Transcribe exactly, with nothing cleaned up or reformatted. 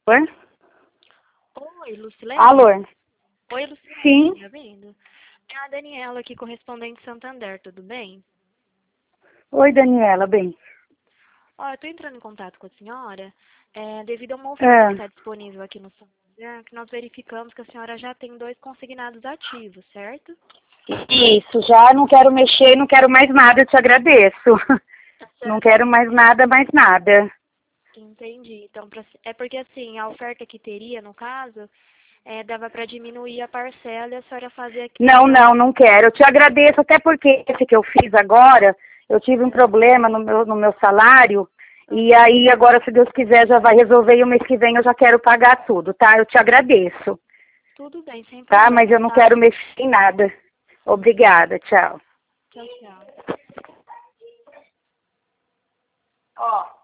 Oi? Oi, Lucilene? Alô? Oi, Lucilene, Sim. tá vendo? É a Daniela aqui, correspondente Santander, tudo bem? Oi, Daniela, bem. Ó, eu tô entrando em contato com a senhora é, devido a uma oferta que É, está disponível aqui no Santander, que nós verificamos que a senhora já tem dois consignados ativos, certo? isso, já não quero mexer, não quero mais nada, eu te agradeço. Tá Não certo. quero mais nada, mais nada. Entendi. Então, pra- é porque assim, a oferta que teria, no caso, é, dava para diminuir a parcela e a senhora fazer a Não, não, quitação. não quero. Eu te agradeço, até porque esse que eu fiz agora, eu tive um Aham, problema no meu, no meu salário, e aham. aí agora, se Deus quiser, já vai resolver e o mês que vem eu já quero pagar tudo, tá? Eu te agradeço, Tudo bem, sem tá? Mas problema, eu não tá? quero mexer em nada. Obrigada, tchau. Tchau, tchau. Ó.